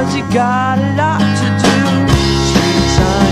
'cause you got a lot to do. Streets